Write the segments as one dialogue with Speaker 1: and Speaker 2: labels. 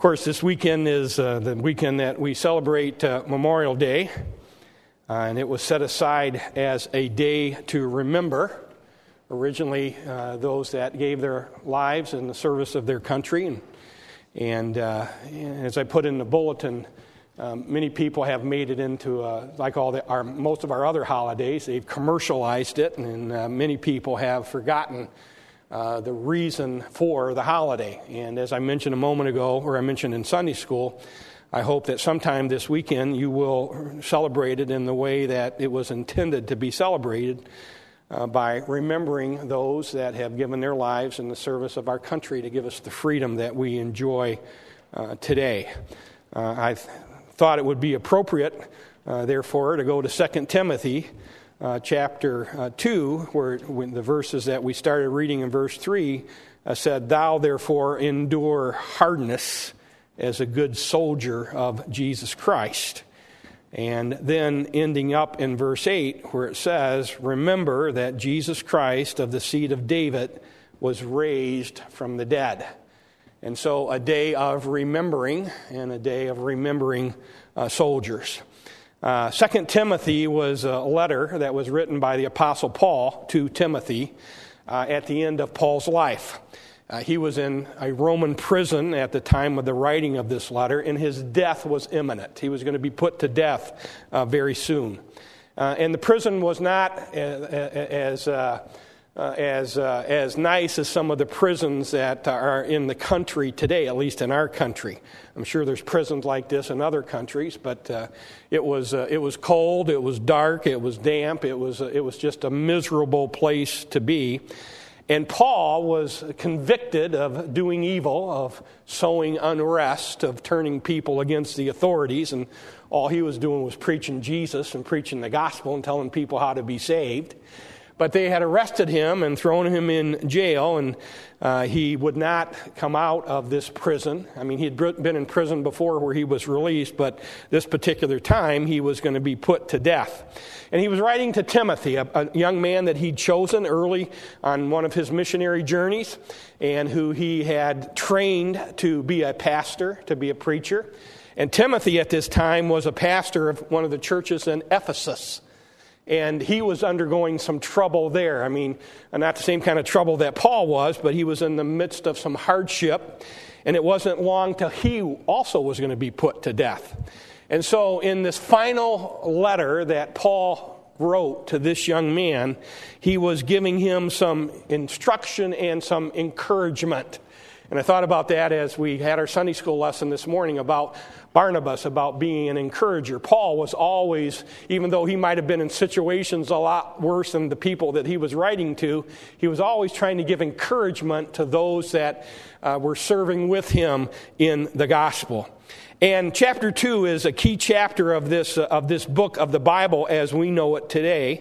Speaker 1: course, this weekend is the weekend that we celebrate Memorial Day, and it was set aside as a day to remember originally those that gave their lives in the service of their country. And as I put in the bulletin, many people have made it into, like most of our other holidays, they've commercialized it, and many people have forgotten the reason for the holiday. And as I mentioned a moment ago, or I mentioned in Sunday school, I hope that sometime this weekend you will celebrate it in the way that it was intended to be celebrated, by remembering those that have given their lives in the service of our country to give us the freedom that we enjoy today. I thought it would be appropriate, therefore, to go to 2 Timothy chapter 2, where when the verses that we started reading in verse 3 said, "Thou therefore endure hardness as a good soldier of Jesus Christ." And then ending up in verse 8, where it says, "Remember that Jesus Christ of the seed of David was raised from the dead." And so a day of remembering, and a day of remembering soldiers. 2 Timothy was a letter that was written by the Apostle Paul to Timothy at the end of Paul's life. He was in a Roman prison at the time of the writing of this letter, and his death was imminent. He was going to be put to death very soon. And the prison was not as nice as some of the prisons that are in the country today, at least in our country. I'm sure there's prisons like this in other countries, but it was cold, it was dark, it was damp, it was just a miserable place to be. And Paul was convicted of doing evil, of sowing unrest, of turning people against the authorities, and all he was doing was preaching Jesus and preaching the gospel and telling people how to be saved. But they had arrested him and thrown him in jail, and he would not come out of this prison. I mean, he had been in prison before where he was released, but this particular time he was going to be put to death. And he was writing to Timothy, a young man that he'd chosen early on one of his missionary journeys, and who he had trained to be a pastor, to be a preacher. And Timothy at this time was a pastor of one of the churches in Ephesus. And he was undergoing some trouble there. I mean, not the same kind of trouble that Paul was, but he was in the midst of some hardship. And it wasn't long till he also was going to be put to death. And so in this final letter that Paul wrote to this young man, he was giving him some instruction and some encouragement. And I thought about that as we had our Sunday school lesson this morning about Barnabas, about being an encourager. Paul was always, even though he might have been in situations a lot worse than the people that he was writing to, he was always trying to give encouragement to those that were serving with him in the gospel. And chapter 2 is a key chapter of this book of the Bible as we know it today.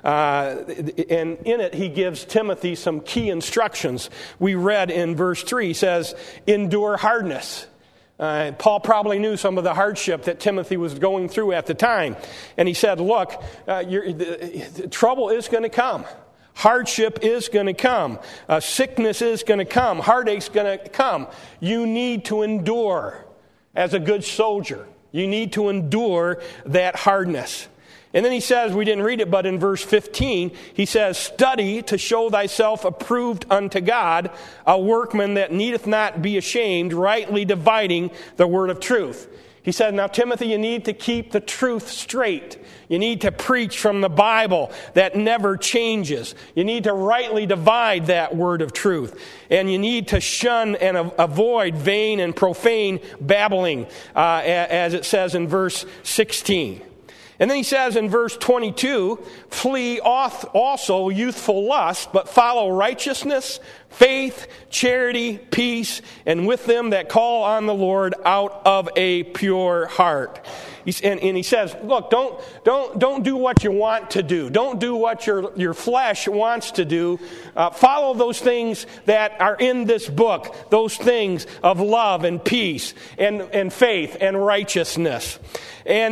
Speaker 1: And in it, he gives Timothy some key instructions. We read in verse 3, he says, "Endure hardness." Paul probably knew some of the hardship that Timothy was going through at the time. And he said, look, trouble is going to come. Hardship is going to come. Sickness is going to come. Heartache's going to come. You need to endure. As a good soldier, you need to endure that hardness. And then he says, we didn't read it, but in verse 15, he says, "Study to show thyself approved unto God, a workman that needeth not be ashamed, rightly dividing the word of truth." He said, now, Timothy, you need to keep the truth straight. You need to preach from the Bible that never changes. You need to rightly divide that word of truth. And you need to shun and avoid vain and profane babbling, as it says in verse 16. And then he says in verse 22, "Flee also youthful lust, but follow righteousness, faith, charity, peace, and with them that call on the Lord out of a pure heart." And he says, look, don't do what you want to do. Don't do what your flesh wants to do. Follow those things that are in this book, those things of love and peace and faith and righteousness. And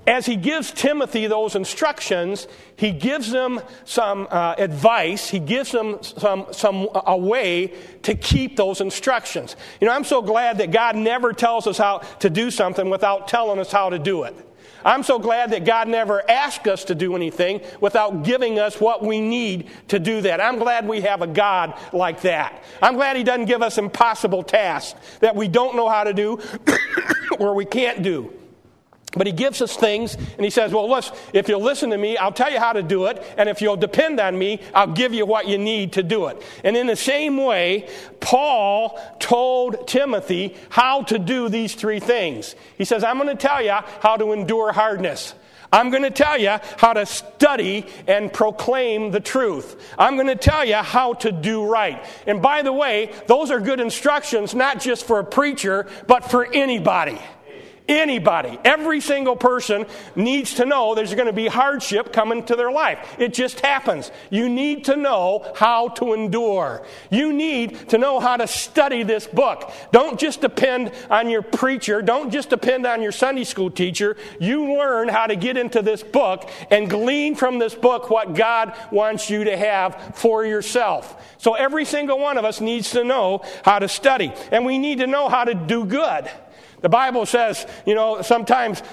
Speaker 1: as he gives Timothy those instructions, he gives them some advice. He gives them a way to keep those instructions. You know, I'm so glad that God never tells us how to do something without telling us how to do it. I'm so glad that God never asks us to do anything without giving us what we need to do that. I'm glad we have a God like that. I'm glad he doesn't give us impossible tasks that we don't know how to do or we can't do. But he gives us things, and he says, well, listen, if you'll listen to me, I'll tell you how to do it, and if you'll depend on me, I'll give you what you need to do it. And in the same way, Paul told Timothy how to do these three things. He says, I'm going to tell you how to endure hardness. I'm going to tell you how to study and proclaim the truth. I'm going to tell you how to do right. And by the way, those are good instructions, not just for a preacher, but for anybody. Anybody, every single person needs to know there's going to be hardship coming to their life. It just happens. You need to know how to endure. You need to know how to study this book. Don't just depend on your preacher. Don't just depend on your Sunday school teacher. You learn how to get into this book and glean from this book what God wants you to have for yourself. So every single one of us needs to know how to study. And we need to know how to do good. The Bible says, you know, sometimes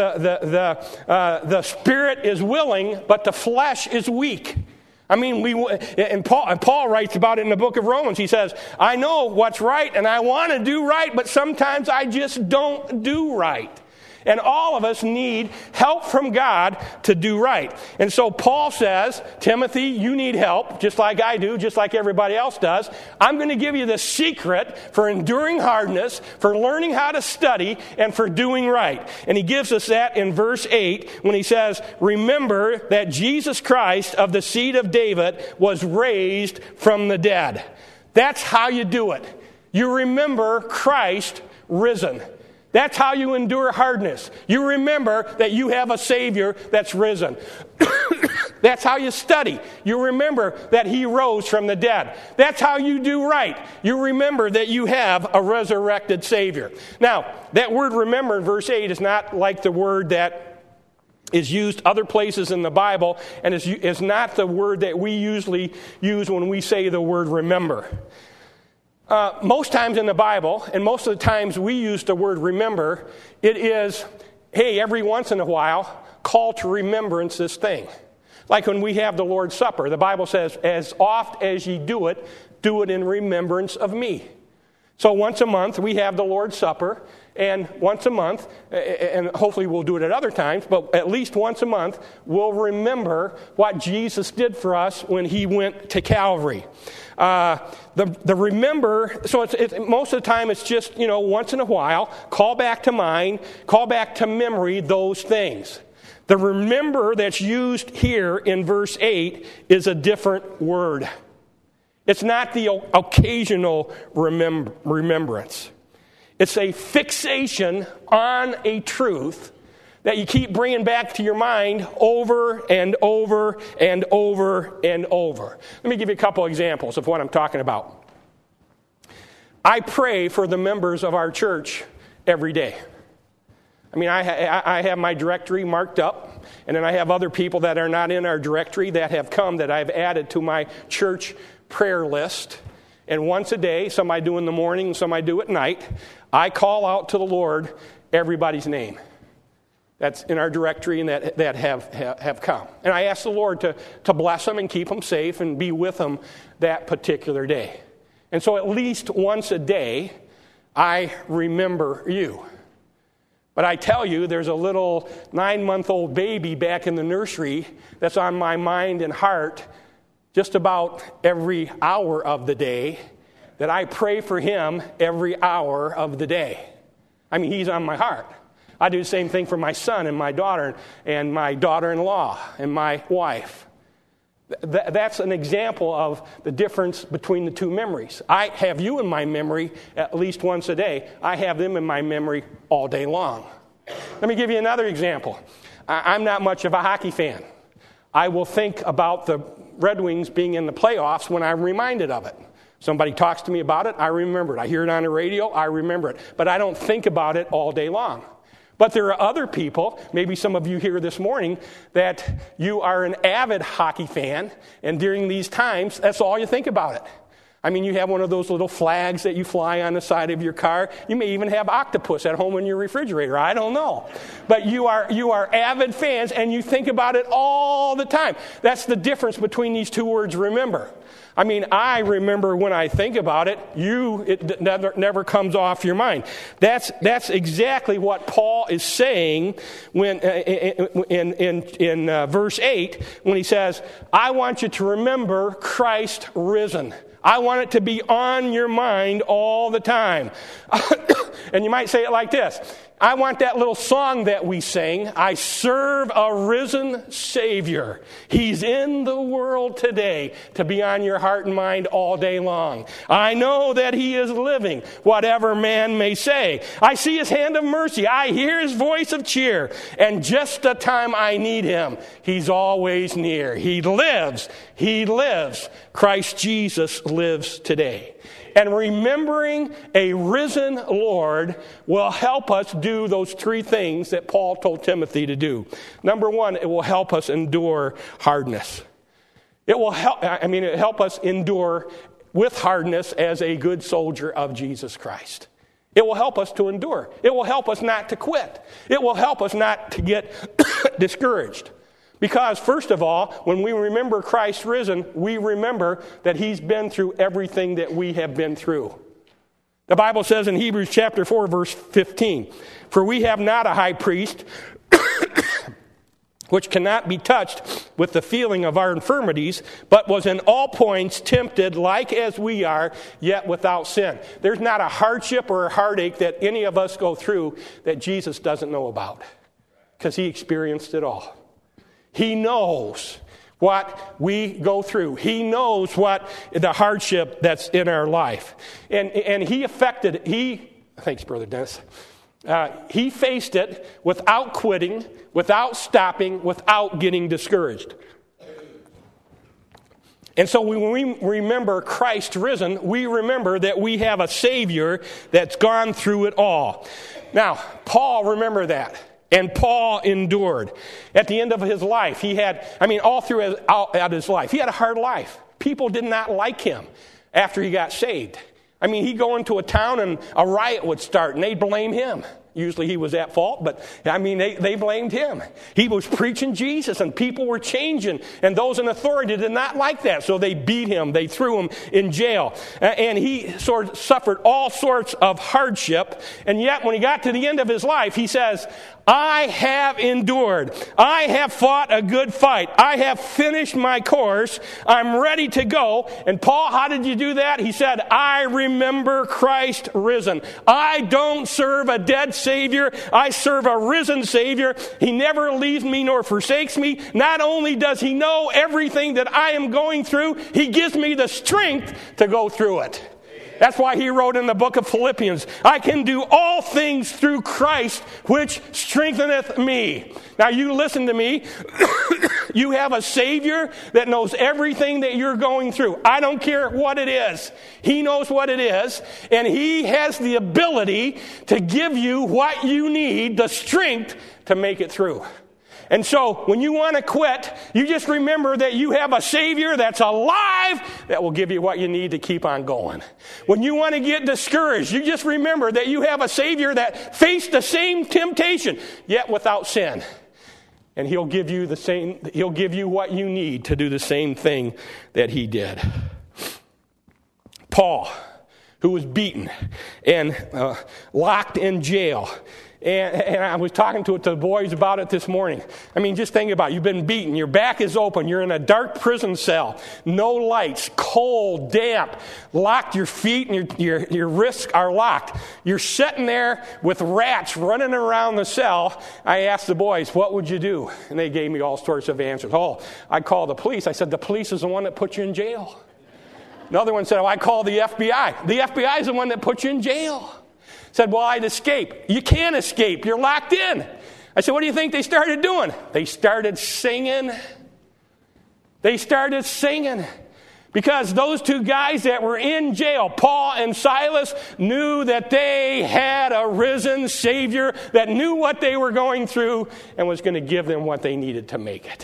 Speaker 1: the spirit is willing, but the flesh is weak. I mean, Paul writes about it in the book of Romans. He says, I know what's right and I want to do right, but sometimes I just don't do right. And all of us need help from God to do right. And so Paul says, Timothy, you need help, just like I do, just like everybody else does. I'm going to give you the secret for enduring hardness, for learning how to study, and for doing right. And he gives us that in verse 8 when he says, remember that Jesus Christ of the seed of David was raised from the dead. That's how you do it. You remember Christ risen. That's how you endure hardness. You remember that you have a Savior that's risen. That's how you study. You remember that he rose from the dead. That's how you do right. You remember that you have a resurrected Savior. Now, that word remember in verse 8 is not like the word that is used other places in the Bible, and is not the word that we usually use when we say the word remember. Most times in the Bible, and most of the times we use the word remember, it is, hey, every once in a while, call to remembrance this thing. Like when we have the Lord's Supper, the Bible says, as oft as ye do it in remembrance of me. So once a month we have the Lord's Supper, and once a month, and hopefully we'll do it at other times, but at least once a month, we'll remember what Jesus did for us when he went to Calvary. The remember, so it's most of the time it's just, you know, once in a while, call back to mind, call back to memory those things. The remember that's used here in verse 8 is a different word. It's not the occasional remembrance. It's a fixation on a truth that you keep bringing back to your mind over and over and over and over. Let me give you a couple examples of what I'm talking about. I pray for the members of our church every day. I mean, I have my directory marked up, and then I have other people that are not in our directory that have come that I've added to my church prayer list. And once a day, some I do in the morning, some I do at night, I call out to the Lord everybody's name that's in our directory and that have come. And I ask the Lord to bless them and keep them safe and be with them that particular day. And so at least once a day, I remember you. But I tell you, there's a little 9-month-old baby back in the nursery that's on my mind and heart just about every hour of the day, that I pray for him every hour of the day. I mean, he's on my heart. I do the same thing for my son and my daughter and my daughter-in-law and my wife. That's an example of the difference between the two memories. I have you in my memory at least once a day. I have them in my memory all day long. Let me give you another example. I'm not much of a hockey fan. I will think about the Red Wings being in the playoffs when I'm reminded of it. Somebody talks to me about it, I remember it. I hear it on the radio, I remember it. But I don't think about it all day long. But there are other people, maybe some of you here this morning, that you are an avid hockey fan, and during these times, that's all you think about it. I mean, you have one of those little flags that you fly on the side of your car. You may even have octopus at home in your refrigerator. I don't know. But you are avid fans, and you think about it all the time. That's the difference between these two words, remember. I mean, I remember when I think about it. It never comes off your mind. That's exactly what Paul is saying when in verse 8 when he says, I want you to remember Christ risen. I want it to be on your mind all the time. And you might say it like this. I want that little song that we sing, I serve a risen Savior. He's in the world today, to be on your heart and mind all day long. I know that He is living, whatever man may say. I see His hand of mercy. I hear His voice of cheer. And just the time I need Him, He's always near. He lives. He lives. Christ Jesus lives today. And remembering a risen Lord will help us do those three things that Paul told Timothy to do. Number one, it will help us endure hardness. It will help us endure with hardness as a good soldier of Jesus Christ. It will help us to endure. It will help us not to quit. It will help us not to get discouraged. Because, first of all, when we remember Christ risen, we remember that He's been through everything that we have been through. The Bible says in Hebrews chapter 4, verse 15, For we have not a high priest which cannot be touched with the feeling of our infirmities, but was in all points tempted like as we are, yet without sin. There's not a hardship or a heartache that any of us go through that Jesus doesn't know about, because He experienced it all. He knows what we go through. He knows what the hardship that's in our life. And thanks, Brother Dennis. He faced it without quitting, without stopping, without getting discouraged. And so when we remember Christ risen, we remember that we have a Savior that's gone through it all. Now, Paul, remember that. And Paul endured. At the end of his life, all throughout his life, he had a hard life. People did not like him after he got saved. He'd go into a town and a riot would start and they'd blame him. Usually he was at fault, but they blamed him. He was preaching Jesus and people were changing, and those in authority did not like that, so they beat him, they threw him in jail, and he suffered all sorts of hardship. And yet when he got to the end of his life, he says, I have endured. I have fought a good fight. I have finished my course. I'm ready to go. And Paul, how did you do that? He said, I remember Christ risen. I don't serve a dead Savior. I serve a risen Savior. He never leaves me nor forsakes me. Not only does He know everything that I am going through, He gives me the strength to go through it. That's why he wrote in the book of Philippians, I can do all things through Christ, which strengtheneth me. Now you listen to me. You have a Savior that knows everything that you're going through. I don't care what it is. He knows what it is, and He has the ability to give you what you need, the strength to make it through. And so when you want to quit, you just remember that you have a Savior that's alive that will give you what you need to keep on going. When you want to get discouraged, you just remember that you have a Savior that faced the same temptation, yet without sin. And He'll give you what you need to do the same thing that He did. Paul, who was beaten and locked in jail. And I was talking to the boys about it this morning. Just think about it. You've been beaten. Your back is open. You're in a dark prison cell. No lights. Cold. Damp. Locked. Your feet and your wrists are locked. You're sitting there with rats running around the cell. I asked the boys, what would you do? And they gave me all sorts of answers. Oh, I'd call the police. I said, the police is the one that put you in jail. Another one said, I'd call the FBI. The FBI is the one that put you in jail. Said, well, I'd escape. You can't escape. You're locked in. I said, what do you think they started doing? They started singing. Because those two guys that were in jail, Paul and Silas, knew that they had a risen Savior that knew what they were going through and was going to give them what they needed to make it.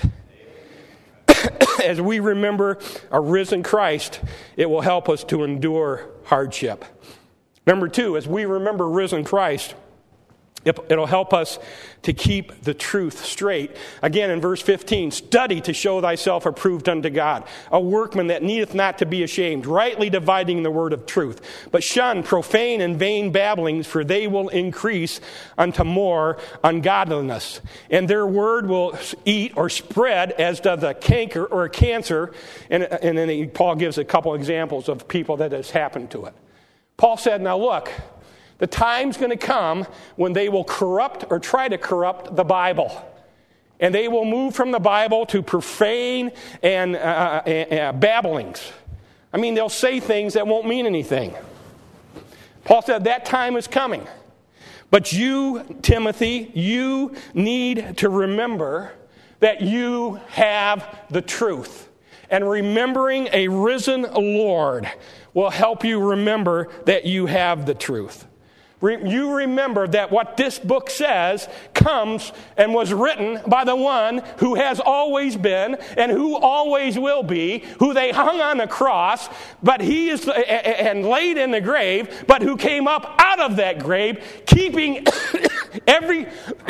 Speaker 1: As we remember a risen Christ, it will help us to endure hardship. Number two, as we remember risen Christ, it'll help us to keep the truth straight. Again, in verse 15, study to show thyself approved unto God, a workman that needeth not to be ashamed, rightly dividing the word of truth. But shun profane and vain babblings, for they will increase unto more ungodliness. And their word will eat or spread as does a canker or a cancer. And then Paul gives a couple examples of people that has happened to it. Paul said, now look, the time's going to come when they will corrupt or try to corrupt the Bible. And they will move from the Bible to profane and babblings. I mean, they'll say things that won't mean anything. Paul said that time is coming. But you, Timothy, you need to remember that you have the truth. And remembering a risen Lord will help you remember that you have the truth. You remember that what this book says comes and was written by the one who has always been and who always will be, who they hung on the cross, but he is and laid in the grave, but who came up out of that grave, keeping every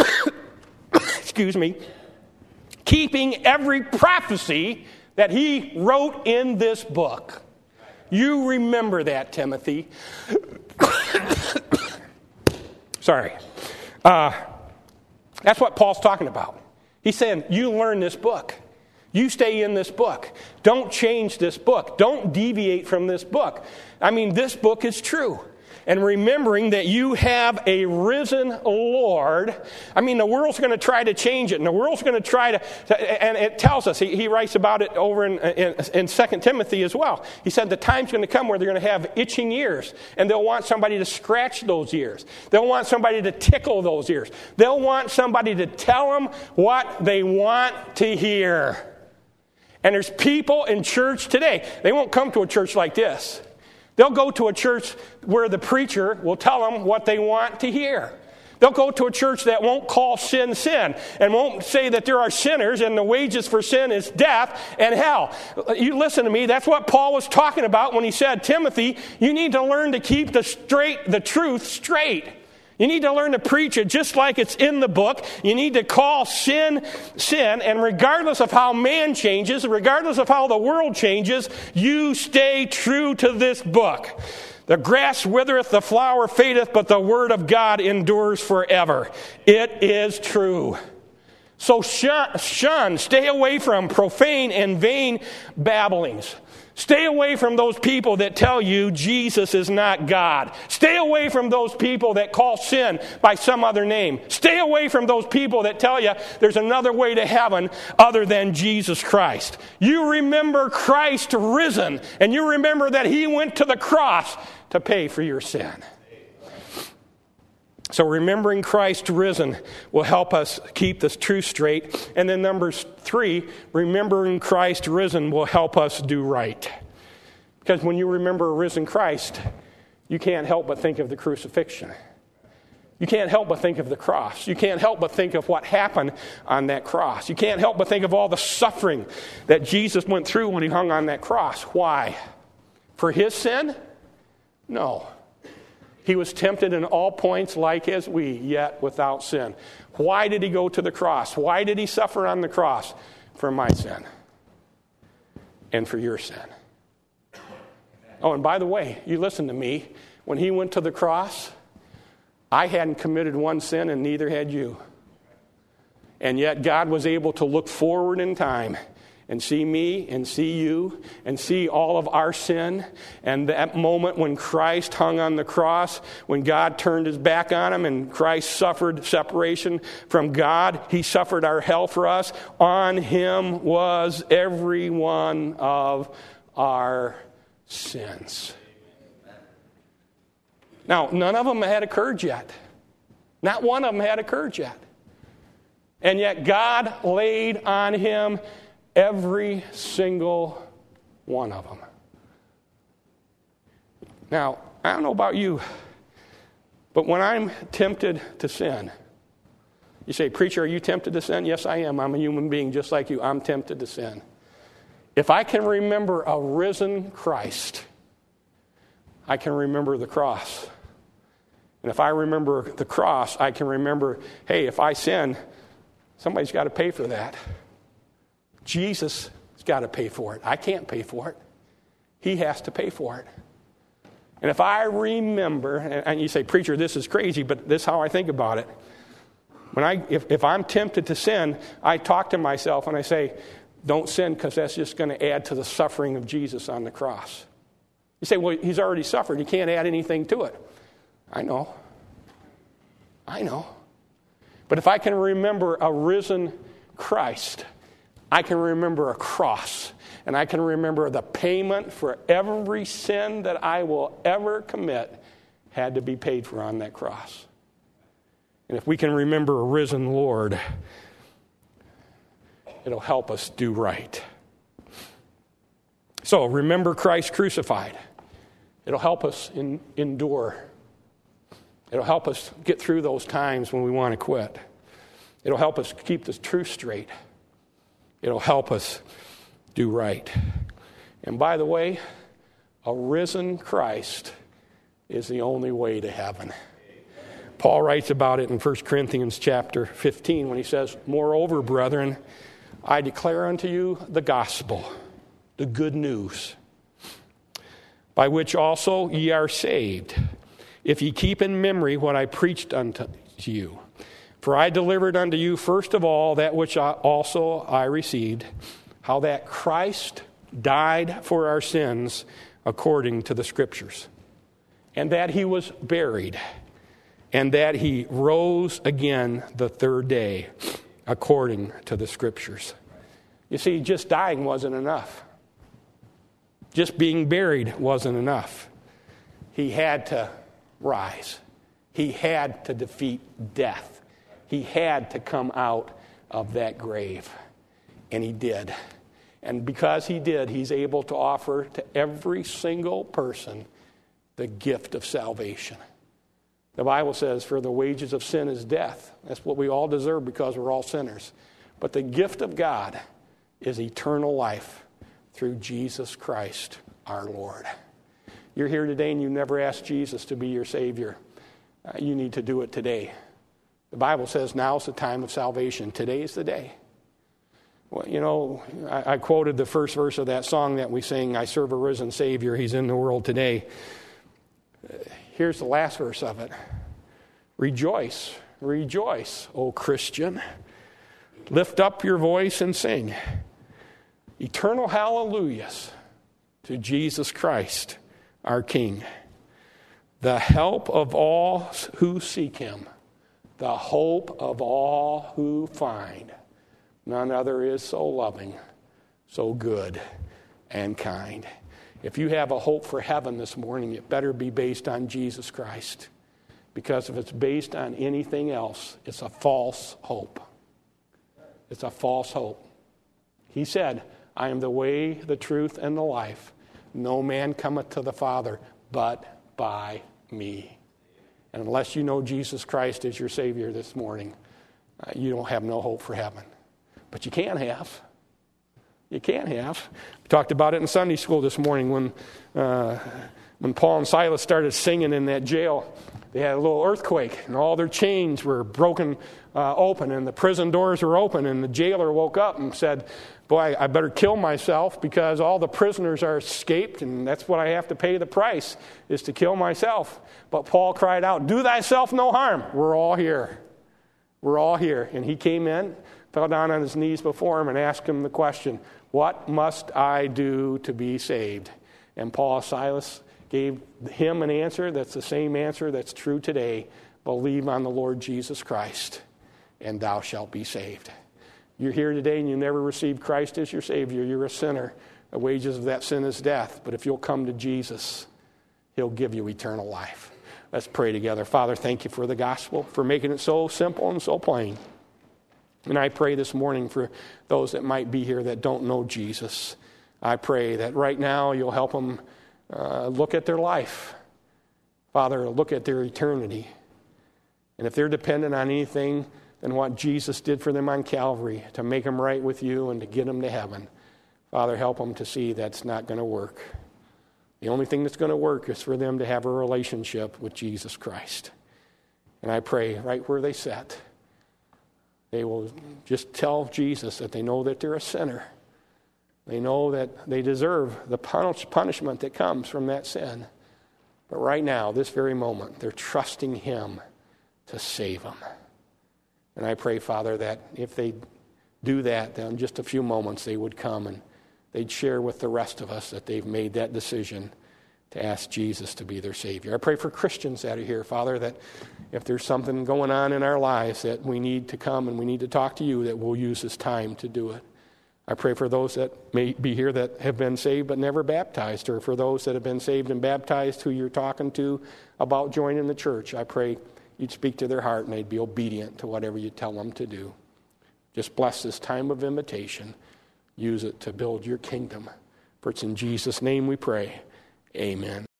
Speaker 1: keeping every prophecy that he wrote in this book. You remember that, Timothy. Sorry. That's what Paul's talking about. He's saying, you learn this book. You stay in this book. Don't change this book. Don't deviate from this book. I mean, this book is true. And remembering that you have a risen Lord. I mean, the world's going to try to change it. And the world's going to try to, and it tells us, he writes about it over in 2 Timothy as well. He said the time's going to come where they're going to have itching ears. And they'll want somebody to scratch those ears. They'll want somebody to tickle those ears. They'll want somebody to tell them what they want to hear. And there's people in church today. They won't come to a church like this. They'll go to a church where the preacher will tell them what they want to hear. They'll go to a church that won't call sin sin and won't say that there are sinners and the wages for sin is death and hell. You listen to me. That's what Paul was talking about when he said, Timothy, you need to learn to keep the truth straight. You need to learn to preach it just like it's in the book. You need to call sin, sin, and regardless of how man changes, regardless of how the world changes, you stay true to this book. The grass withereth, the flower fadeth, but the word of God endures forever. It is true. So shun, stay away from profane and vain babblings. Stay away from those people that tell you Jesus is not God. Stay away from those people that call sin by some other name. Stay away from those people that tell you there's another way to heaven other than Jesus Christ. You remember Christ risen, and you remember that he went to the cross to pay for your sin. So remembering Christ risen will help us keep this truth straight. And then number 3, remembering Christ risen will help us do right. Because when you remember a risen Christ, you can't help but think of the crucifixion. You can't help but think of the cross. You can't help but think of what happened on that cross. You can't help but think of all the suffering that Jesus went through when he hung on that cross. Why? For his sin? No. He was tempted in all points like as we, yet without sin. Why did he go to the cross? Why did he suffer on the cross? For my sin. And for your sin. Oh, and by the way, you listen to me. When he went to the cross, I hadn't committed one sin and neither had you. And yet God was able to look forward in time and see me and see you and see all of our sin. And that moment when Christ hung on the cross, when God turned his back on him and Christ suffered separation from God, he suffered our hell for us. On him was every one of our sins. Now, none of them had occurred yet. Not one of them had occurred yet. And yet God laid on him every single one of them. Now, I don't know about you, but when I'm tempted to sin, you say, preacher, are you tempted to sin? Yes, I am. I'm a human being just like you. I'm tempted to sin. If I can remember a risen Christ, I can remember the cross. And if I remember the cross, I can remember, hey, if I sin, somebody's got to pay for that. Jesus has got to pay for it. I can't pay for it. He has to pay for it. And if I remember, and you say, preacher, this is crazy, but this is how I think about it. If I'm tempted to sin, I talk to myself and I say, don't sin because that's just going to add to the suffering of Jesus on the cross. You say, well, he's already suffered. You can't add anything to it. I know. But if I can remember a risen Christ, I can remember a cross. And I can remember the payment for every sin that I will ever commit had to be paid for on that cross. And if we can remember a risen Lord, it'll help us do right. So remember Christ crucified. It'll help us endure. It'll help us get through those times when we want to quit. It'll help us keep the truth straight. It'll help us do right. And by the way, a risen Christ is the only way to heaven. Paul writes about it in 1 Corinthians chapter 15 when he says, moreover, brethren, I declare unto you the gospel, the good news, by which also ye are saved, if ye keep in memory what I preached unto you. For I delivered unto you first of all that which also I received, how that Christ died for our sins according to the Scriptures, and that he was buried, and that he rose again the third day according to the Scriptures. You see, just dying wasn't enough. Just being buried wasn't enough. He had to rise. He had to defeat death. He had to come out of that grave. And he did. And because he did, he's able to offer to every single person the gift of salvation. The Bible says, for the wages of sin is death. That's what we all deserve because we're all sinners. But the gift of God is eternal life through Jesus Christ our Lord. You're here today and you never asked Jesus to be your Savior. You need to do it today. The Bible says now's the time of salvation. Today's the day. Well, you know, I quoted the first verse of that song that we sing, I serve a risen Savior. He's in the world today. Here's the last verse of it. Rejoice, rejoice, O Christian. Lift up your voice and sing eternal hallelujahs to Jesus Christ, our King, the help of all who seek him, the hope of all who find. None other is so loving, so good, and kind. If you have a hope for heaven this morning, it better be based on Jesus Christ. Because if it's based on anything else, it's a false hope. It's a false hope. He said, I am the way, the truth, and the life. No man cometh to the Father but by me. And unless you know Jesus Christ as your Savior this morning, you don't have no hope for heaven. But you can have. You can have. We talked about it in Sunday school this morning when Paul and Silas started singing in that jail. They had a little earthquake, and all their chains were broken open, and the prison doors were open, and the jailer woke up and said, boy, I better kill myself because all the prisoners are escaped, and that's what I have to pay the price, is to kill myself. But Paul cried out, do thyself no harm. We're all here. We're all here. And he came in, fell down on his knees before him and asked him the question, what must I do to be saved? And Paul and Silas gave him an answer that's the same answer that's true today. Believe on the Lord Jesus Christ, and thou shalt be saved. You're here today and you never received Christ as your Savior. You're a sinner. The wages of that sin is death. But if you'll come to Jesus, he'll give you eternal life. Let's pray together. Father, thank you for the gospel, for making it so simple and so plain. And I pray this morning for those that might be here that don't know Jesus. I pray that right now you'll help them look at their life. Father, look at their eternity. And if they're dependent on anything than what Jesus did for them on Calvary to make them right with you and to get them to heaven, Father, help them to see that's not going to work. The only thing that's going to work is for them to have a relationship with Jesus Christ. And I pray right where they sit, they will just tell Jesus that they know that they're a sinner. They know that they deserve the punishment that comes from that sin. But right now, this very moment, they're trusting Him to save them. And I pray, Father, that if they do that, then in just a few moments they would come and they'd share with the rest of us that they've made that decision to ask Jesus to be their Savior. I pray for Christians that are here, Father, that if there's something going on in our lives that we need to come and we need to talk to you, that we'll use this time to do it. I pray for those that may be here that have been saved but never baptized, or for those that have been saved and baptized who you're talking to about joining the church. I pray you'd speak to their heart and they'd be obedient to whatever you tell them to do. Just bless this time of invitation. Use it to build your kingdom. For it's in Jesus' name we pray. Amen.